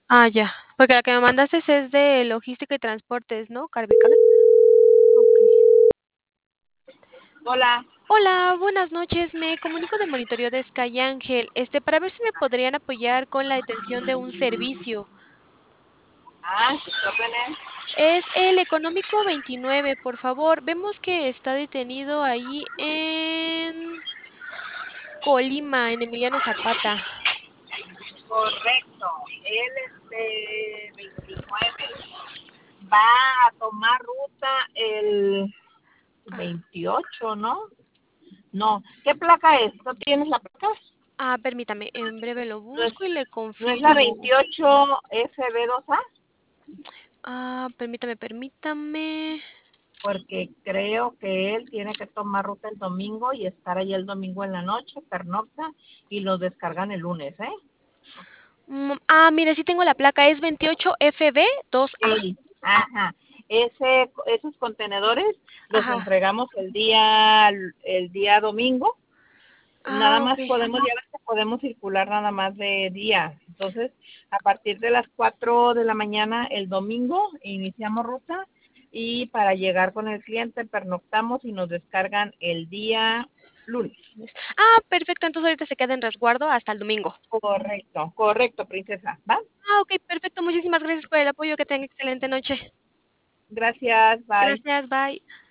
Ah, ya, porque la que me mandaste es de logística y transportes, ¿no? Carvicar. Okey. Hola. Hola, buenas noches. Me comunico de monitoreo de Sky Ángel, para ver si me podrían apoyar con la detención de un servicio. Sus órdenes. Es el económico 29, por favor. Vemos que está detenido ahí en Colima, en Emiliano Zapata. Correcto. Él, 29, va a tomar ruta el Ah, 28, ¿no? No. ¿Qué placa es? ¿No tienes la placa? permítame, en breve lo ¿No es, busco y le no es la confirmo. 28 FB2A? Permítame. Porque creo que él tiene que tomar ruta el domingo y estar ahí el domingo en la noche, pernocta, y lo descargan el lunes, ¿eh? Mire, sí tengo la placa, es 28FB2A. Ajá. Esos contenedores los Ajá. entregamos el día domingo. Nada más Okey. podemos circular nada más de día. Entonces, a partir de las 4 de la mañana el domingo iniciamos ruta y para llegar con el cliente pernoctamos y nos descargan el día lunes. Perfecto, entonces ahorita se queda en resguardo hasta el domingo. Correcto, correcto, princesa. ¿Va? Okey, perfecto. Muchísimas gracias por el apoyo. Que tenga excelente noche. Gracias, bye. Gracias, bye.